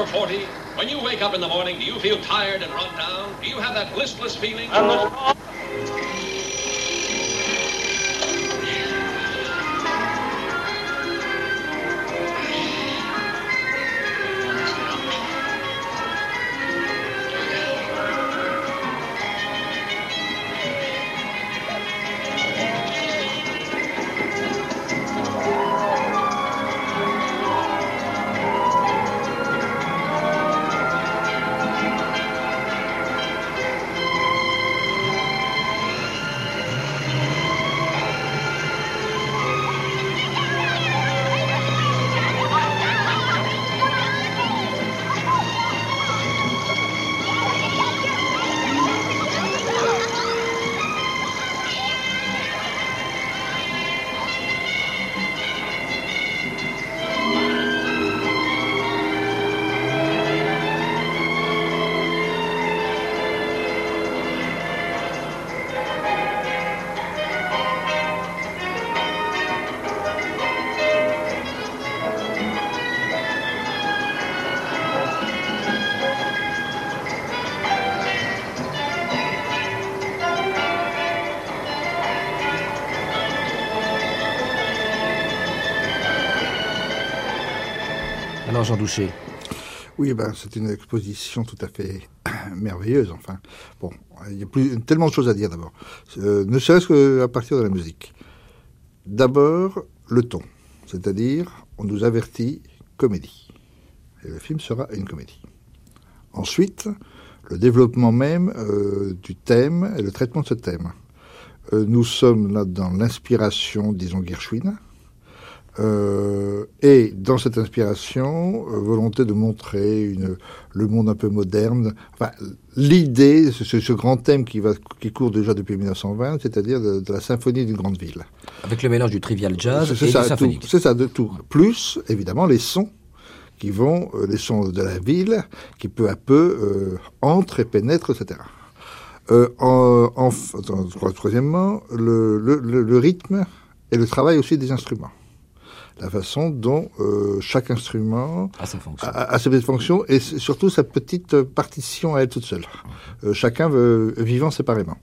40, when you wake up in the morning, do you feel tired and run down? Do you have that listless feeling? Alors Jean Douché. Oui, c'est une exposition tout à fait merveilleuse. Enfin, bon, il y a tellement de choses à dire d'abord. Ne serait-ce qu'à partir de la musique. D'abord, le ton. C'est-à-dire, on nous avertit comédie. Et le film sera une comédie. Ensuite, le développement même du thème et le traitement de ce thème. Nous sommes là dans l'inspiration, disons, Gershwin. Et dans cette inspiration, volonté de montrer le monde un peu moderne. Enfin, l'idée, ce grand thème qui court déjà depuis 1920, c'est-à-dire de la symphonie d'une grande ville. Avec le mélange du trivial jazz et du symphonique. C'est ça, de tout. Plus, évidemment, les sons qui vont, les sons de la ville, qui peu à peu entrent et pénètrent, etc. Troisièmement, le rythme et le travail aussi des instruments. La façon dont chaque instrument a sa petite fonction et surtout sa petite partition à elle toute seule. Chacun vivant séparément.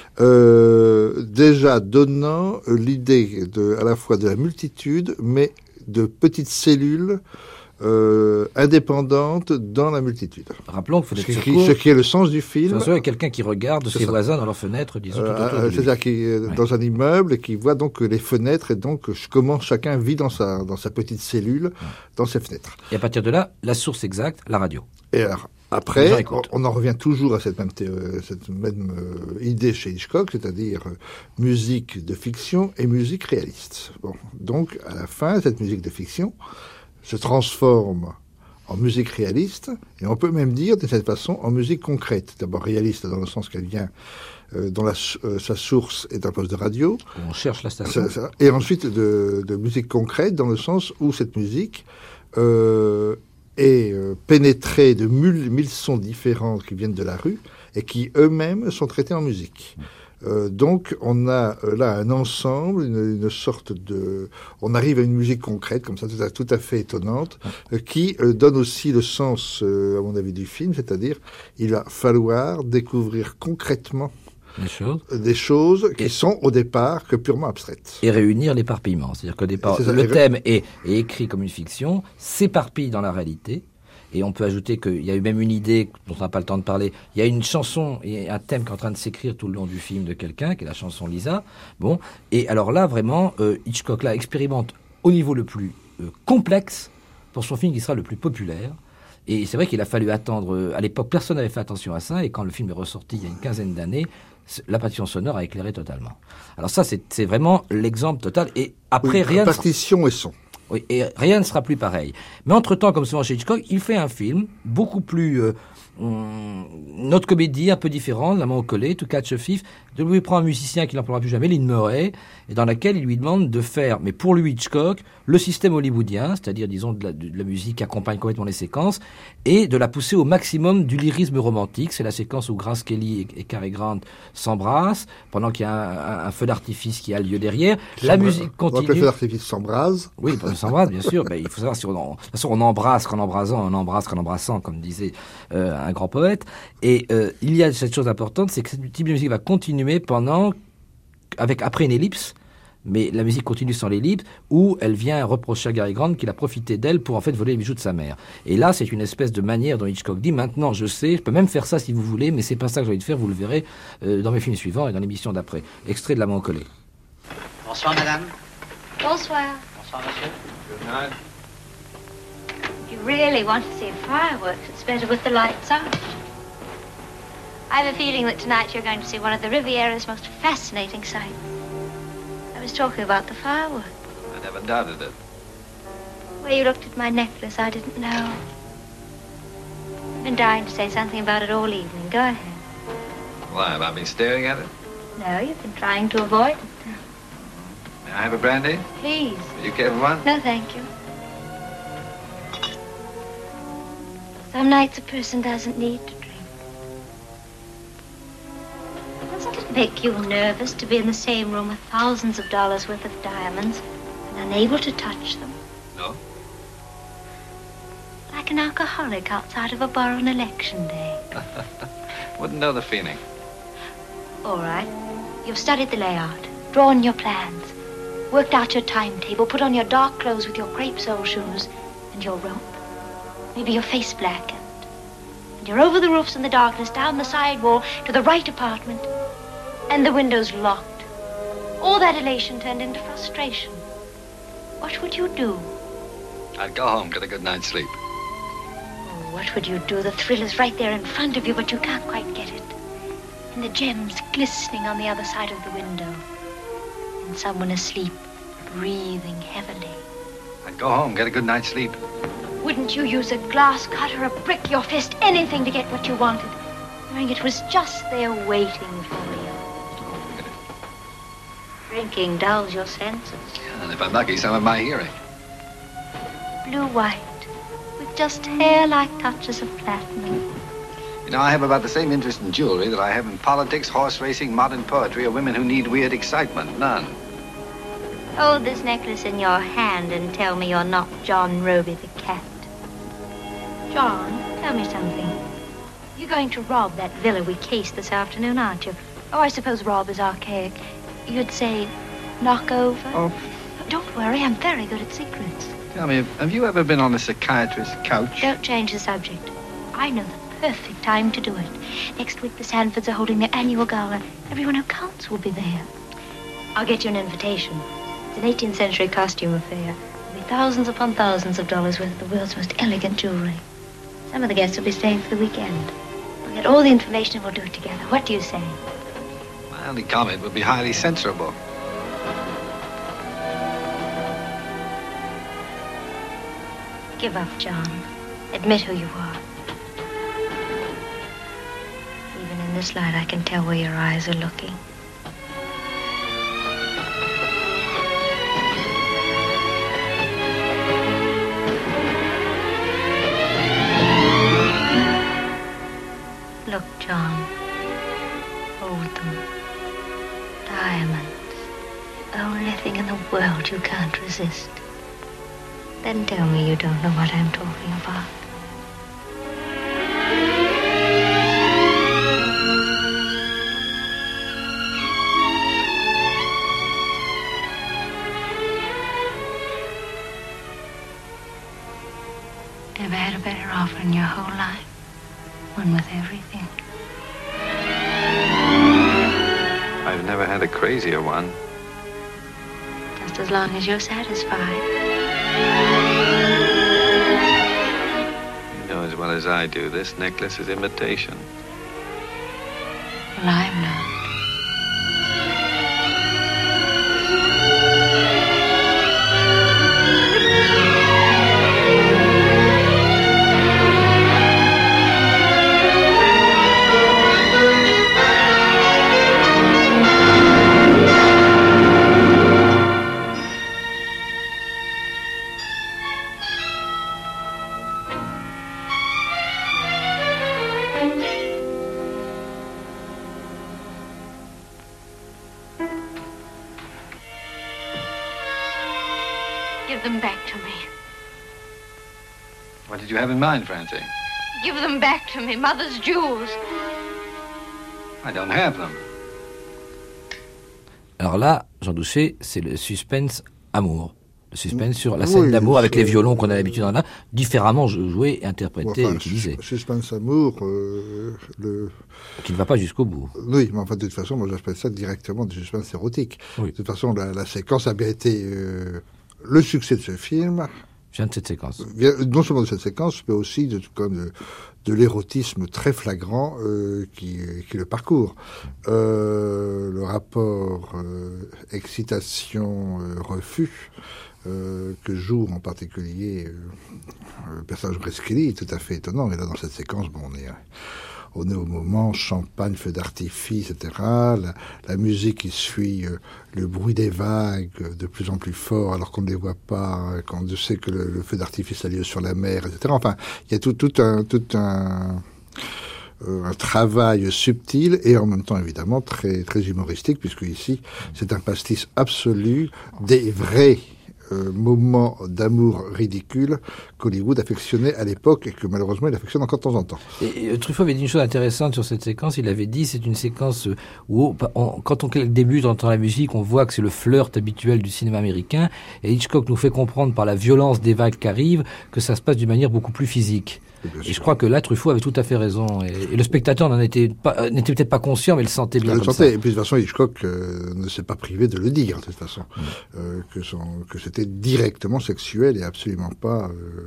Déjà donnant l'idée à la fois de la multitude, mais de petites cellules indépendante dans la multitude. Rappelons que Fenêtre sur Cour, ce qui est le sens du film. C'est quelqu'un qui regarde ses voisins dans leurs fenêtres, disons, tout autour de lui. C'est-à-dire qui est dans un immeuble et qui voit donc les fenêtres et donc comment chacun vit dans sa petite cellule, dans ses fenêtres. Et à partir de là, la source exacte, la radio. Et alors, après, on en revient toujours à cette même idée chez Hitchcock, c'est-à-dire musique de fiction et musique réaliste. Bon, donc, à la fin, cette musique de fiction se transforme en musique réaliste, et on peut même dire, de cette façon, en musique concrète. D'abord réaliste dans le sens qu'elle vient, dont sa source est un poste de radio. On cherche la station. Et ensuite de musique concrète dans le sens où cette musique est pénétrée de mille sons différents qui viennent de la rue et qui eux-mêmes sont traités en musique. Donc, on a là un ensemble, une sorte de... On arrive à une musique concrète, comme ça, tout à fait étonnante, qui donne aussi le sens, à mon avis, du film, c'est-à-dire, il va falloir découvrir concrètement des choses qui sont, au départ, que purement abstraites. Et réunir l'éparpillement. C'est-à-dire qu'au départ, le thème est écrit comme une fiction, s'éparpille dans la réalité. Et on peut ajouter qu'il y a eu même une idée dont on n'a pas le temps de parler. Il y a une chanson et un thème qui est en train de s'écrire tout le long du film de quelqu'un, qui est la chanson Lisa. Bon. Et alors là, vraiment, Hitchcock là expérimente au niveau le plus complexe pour son film qui sera le plus populaire. Et c'est vrai qu'il a fallu attendre. À l'époque, personne n'avait fait attention à ça. Et quand le film est ressorti il y a une quinzaine d'années, la partition sonore a éclairé totalement. Alors ça, c'est vraiment l'exemple total. Et après, rien. Partition et son. Oui, et rien ne sera plus pareil. Mais entre-temps, comme souvent chez Hitchcock, il fait un film beaucoup plus une autre comédie un peu différente, La main au collet, To Catch a Thief, de lui prend un musicien qui n'emploiera plus jamais, Lynn Murray, et dans laquelle il lui demande de faire, mais pour lui Hitchcock, le système hollywoodien, c'est-à-dire disons de la musique qui accompagne complètement les séquences, et de la pousser au maximum du lyrisme romantique. C'est la séquence où Grace Kelly et Cary Grant s'embrassent, pendant qu'il y a un feu d'artifice qui a lieu derrière. La musique continue. Le feu d'artifice s'embrase. Oui, on s'embrasse, bien sûr. Il faut savoir si de toute façon on embrasse qu'en embrasant, on embrasse qu'en embrassant, comme disait un grand poète. Et il y a cette chose importante, c'est que cette type de musique va continuer après une ellipse, mais la musique continue sans l'ellipse, où elle vient reprocher à Cary Grant qu'il a profité d'elle pour en fait voler les bijoux de sa mère. Et là, c'est une espèce de manière dont Hitchcock dit, maintenant je sais, je peux même faire ça si vous voulez, mais c'est pas ça que j'ai envie de faire, vous le verrez dans mes films suivants et dans l'émission d'après. Extrait de La main au collet. Bonsoir, madame. Bonsoir. Bonsoir, monsieur. Good night. If you really want to see fireworks, it's better with the lights out. I have a feeling that tonight you're going to see one of the Riviera's most fascinating sights. I was talking about the fireworks. I never doubted it. The way you looked at my necklace, I didn't know. I've been dying to say something about it all evening. Go ahead. Why, have I been staring at it? No, you've been trying to avoid it. May I have a brandy? Please. Would you care for one? No, thank you. Some nights a person doesn't need to drink. Doesn't it make you nervous to be in the same room with thousands of dollars worth of diamonds and unable to touch them? No. Like an alcoholic outside of a bar on election day. Wouldn't know the feeling. All right. You've studied the layout, drawn your plans, worked out your timetable, put on your dark clothes with your crepe sole shoes and your rope. Maybe your face blackened. And you're over the roofs in the darkness, down the side wall to the right apartment. And the windows locked. All that elation turned into frustration. What would you do? I'd go home, get a good night's sleep. Oh, what would you do? The thrill is right there in front of you, but you can't quite get it. And the gems glistening on the other side of the window. And someone asleep, breathing heavily. I'd go home, get a good night's sleep. Wouldn't you use a glass cutter, a brick, your fist, anything to get what you wanted, knowing it was just there waiting for you? Drinking dulls your senses. And if I'm lucky, some of my hearing. Blue-white, with just hair like touches of platinum. You know, I have about the same interest in jewelry that I have in politics, horse racing, modern poetry, or women who need weird excitement. None. Hold this necklace in your hand and tell me you're not John Roby the cat. John, tell me something. You're going to rob that villa we cased this afternoon, aren't you? Oh, I suppose rob is archaic. You'd say knock over? Oh. Don't worry, I'm very good at secrets. Tell me, have you ever been on a psychiatrist's couch? Don't change the subject. I know the perfect time to do it. Next week, the Sanfords are holding their annual gala. Everyone who counts will be there. I'll get you an invitation. It's an 18th century costume affair. There'll be thousands upon thousands of dollars worth of the world's most elegant jewelry. Some of the guests will be staying for the weekend. We'll get all the information and we'll do it together. What do you say? My only comment would be highly censorable. Give up, John. Admit who you are. Even in this light, I can tell where your eyes are looking. Look, John. Hold them. Diamonds. The only thing in the world you can't resist. Then tell me you don't know what I'm talking about. Never had a better offer in your whole life. One with everything. I've never had a crazier one. Just as long as you're satisfied. You know as well as I do, this necklace is imitation. Well, I'm not. Give them back to me. What did you have in mind, Francie? Give them back to me, Mother's jewels. I don't have them. Alors là, Jean Douchet, c'est le suspense amour. Le suspense sur la scène d'amour avec les violons qu'on a l'habitude d'en avoir, différemment joués, interprétés, utilisés. Suspense amour, qui ne va pas jusqu'au bout. Oui, mais enfin, de toute façon, moi j'appelle ça directement du suspense érotique. Oui. De toute façon, la séquence a bien été le succès de ce film. Vient de cette séquence. Non seulement de cette séquence, mais aussi de l'érotisme très flagrant qui le parcourt. Le rapport excitation-refus que joue en particulier le personnage Breschelli est tout à fait étonnant. Et là, dans cette séquence, on est au moment champagne, feu d'artifice, etc. La musique qui suit le bruit des vagues de plus en plus fort alors qu'on ne les voit pas, quand on sait que le feu d'artifice a lieu sur la mer, etc. Enfin, il y a tout un travail subtil et en même temps évidemment très très humoristique, puisque ici c'est un pastis absolu des vrais moments d'amour ridicule qu'Hollywood affectionnait à l'époque et que malheureusement il affectionne encore de temps en temps. Et Truffaut avait dit une chose intéressante sur cette séquence. Il avait dit c'est une séquence où quand on débute, on entend la musique, on voit que c'est le flirt habituel du cinéma américain, et Hitchcock nous fait comprendre par la violence des vagues qui arrivent que ça se passe d'une manière beaucoup plus physique. Et je crois que là, Truffaut avait tout à fait raison. Et le spectateur n'était peut-être pas conscient, mais le sentait bien. Le sentait. Et puis de toute façon, Hitchcock ne s'est pas privé de le dire, de toute façon, que c'était directement sexuel et absolument pas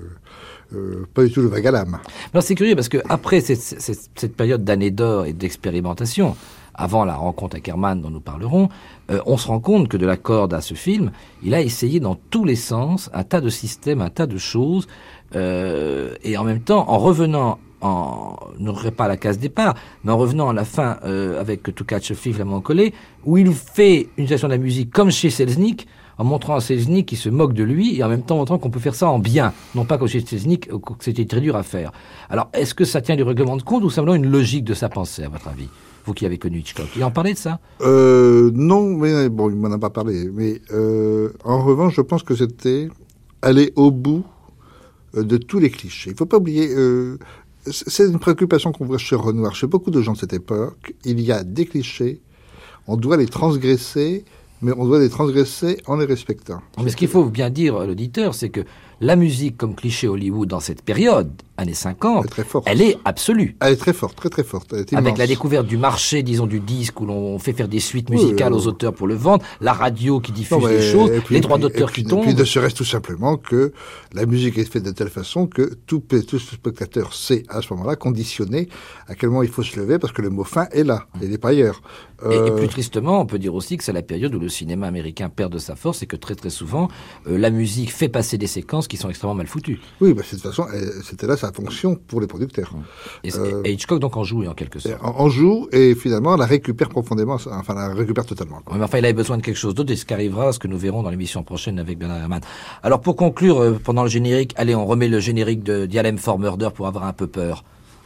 du tout le vague à l'âme. Alors c'est curieux parce que après cette période d'années d'or et d'expérimentation, avant la rencontre avec Herman dont nous parlerons, on se rend compte que de la corde à ce film, il a essayé dans tous les sens un tas de systèmes, un tas de choses. Et en même temps, en revenant, ne reviendrait pas à la case départ, mais en revenant à la fin avec To Catch a Thief, La Mélancolie, où il fait une utilisation de la musique comme chez Selznick, en montrant à Selznick qui se moque de lui et en même temps montrant qu'on peut faire ça en bien, non pas comme chez Selznick, que c'était très dur à faire. Alors, est-ce que ça tient du règlement de compte ou simplement une logique de sa pensée, à votre avis, vous qui avez connu Hitchcock? Il en parlait de ça? Non, mais bon, il m'en a pas parlé. Mais en revanche, je pense que c'était aller au bout de tous les clichés. Il ne faut pas oublier, c'est une préoccupation qu'on voit chez Renoir, chez beaucoup de gens de cette époque. Il y a des clichés, on doit les transgresser, mais on doit les transgresser en les respectant. Mais ce qu'il faut bien dire à l'auditeur, c'est que la musique comme cliché Hollywood dans cette période, années 50, elle est absolue. Elle est très forte, très très forte. Elle est immense. Avec la découverte du marché, disons, du disque, où l'on fait faire des suites musicales aux auteurs pour le vendre, la radio qui diffuse des choses, les droits d'auteur qui tombent. Et puis ne serait-ce tout simplement que la musique est faite de telle façon que tout spectateur sait à ce moment-là, conditionné, à quel moment il faut se lever, parce que le mot fin est là, il n'est pas ailleurs. Et plus tristement, on peut dire aussi que c'est la période où le cinéma américain perd de sa force et que très très souvent, la musique fait passer des séquences qui sont extrêmement mal foutues. Oui, de toute façon, c'était là sa fonction pour les producteurs. Et Hitchcock donc en joue en quelque sorte. En joue et finalement la récupère profondément, enfin la récupère totalement. Mais enfin, il avait besoin de quelque chose d'autre et ce qui arrivera, ce que nous verrons dans l'émission prochaine avec Bernard Herrmann. Alors pour conclure, pendant le générique, allez, on remet le générique de Dial for Murder pour avoir un peu peur.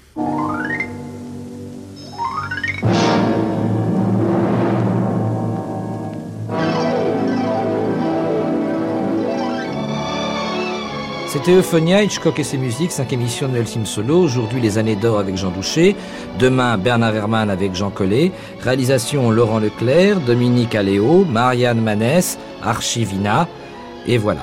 C'était Euphonia, Hitchcock et ses musiques, 5 émissions de Noël Sim Solo. Aujourd'hui, les années d'or avec Jean Douchet. Demain, Bernard Herrmann avec Jean Collet. Réalisation, Laurent Leclerc, Dominique Aléo, Marianne Manès, Archivina. Et voilà.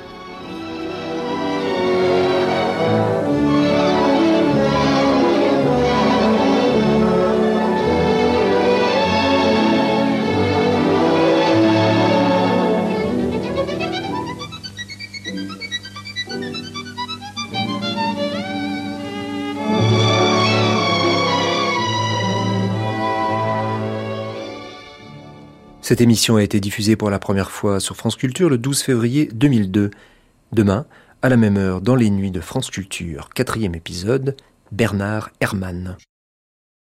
Cette émission a été diffusée pour la première fois sur France Culture le 12 février 2002. Demain, à la même heure, dans les nuits de France Culture, 4e épisode, Bernard Herrmann.